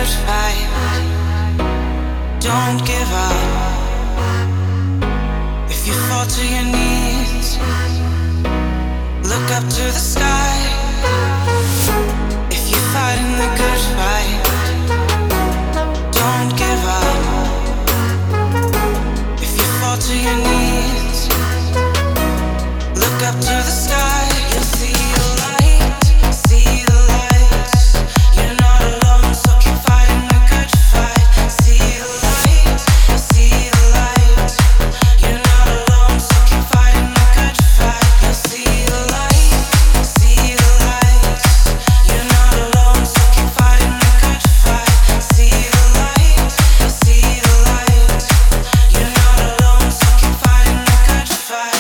good fight. Don't give up. If you fall to your knees, look up to the sky. If you fight in the good fight, don't give up. If you fall to your knees, look up to the sky. You'll see your light, see the lights. You're not alone, so keep fighting the good fight. See the light, see the lights. You're not alone, so keep fighting the good fight. You'll see the light, see the lights. You're not alone, so keep fighting the good fight. See the light, see the lights. You're not alone, so keep fighting the good fight.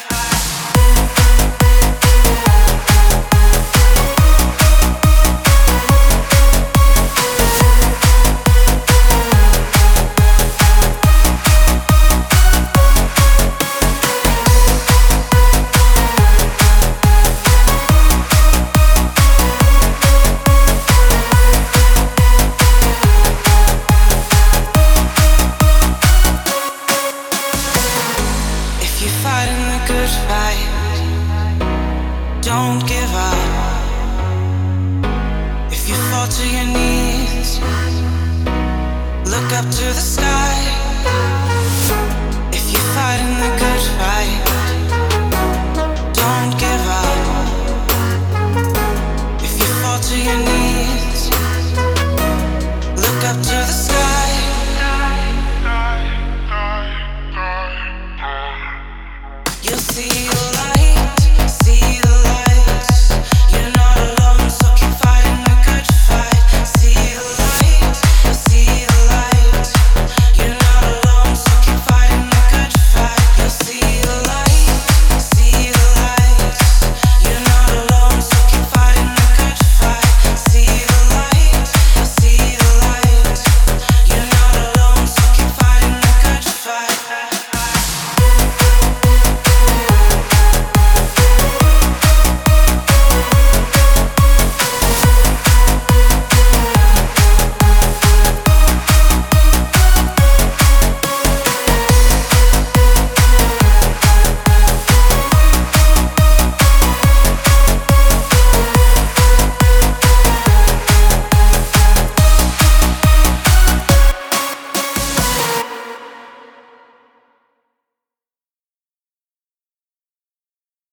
If you fight in the good fight, don't give up. If you fall to your knees, look up to the sky.